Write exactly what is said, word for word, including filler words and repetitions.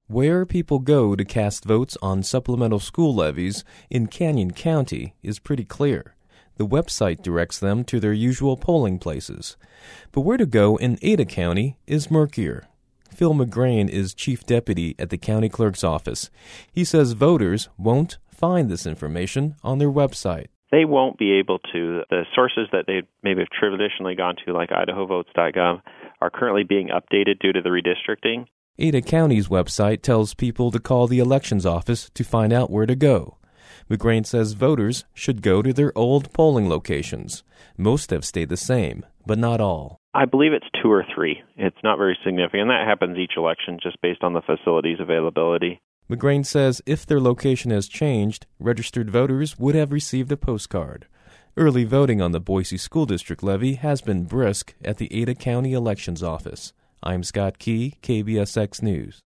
Where people go to cast votes on supplemental school levies in Canyon County is pretty clear. The website directs them to their usual polling places. But where to go in Ada County is murkier. Phil McGrain is chief deputy at the county clerk's office. He says voters won't find this information on their website. They won't be able to. The sources that they maybe have traditionally gone to, like idaho votes dot gov, are currently being updated due to the redistricting. Ada County's website tells people to call the elections office to find out where to go. McGrain says voters should go to their old polling locations. Most have stayed the same, but not all. I believe it's two or three. It's not very significant. That happens each election just based on the facility's availability. McGrain says if their location has changed, registered voters would have received a postcard. Early voting on the Boise School District levy has been brisk at the Ada County Elections Office. I'm Scott Key, K B S X News.